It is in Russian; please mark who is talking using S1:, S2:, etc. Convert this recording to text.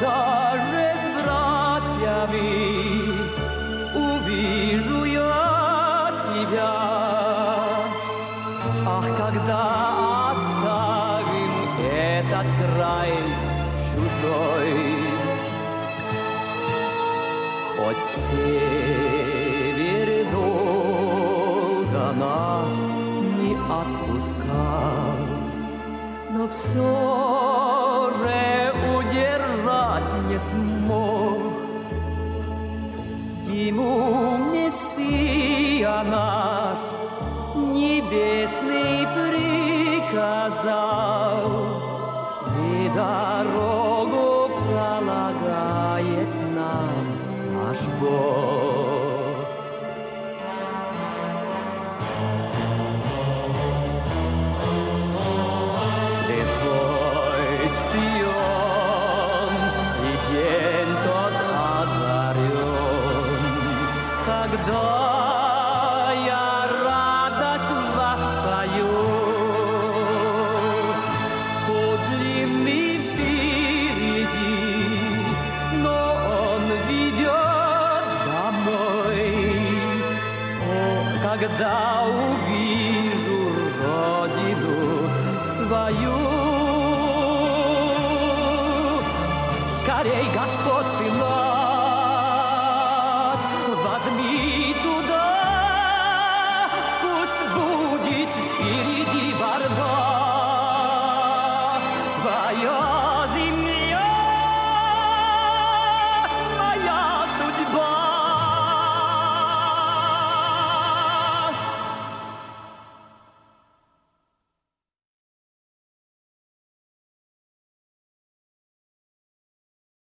S1: когда же с братьями увижу я тебя? Ах, когда оставим этот край чужой, хоть север долго нас не отпускал, но все же удержать не смог. Ему Мессия наш небесный приказал, и дорогу пролагает нам наш Бог. Святой Сион, и день тот озарен, когда я радость воспою. Путь длинный впереди, но он ведет домой. О, когда увижу родину свою, скорей, Господь, ты мой.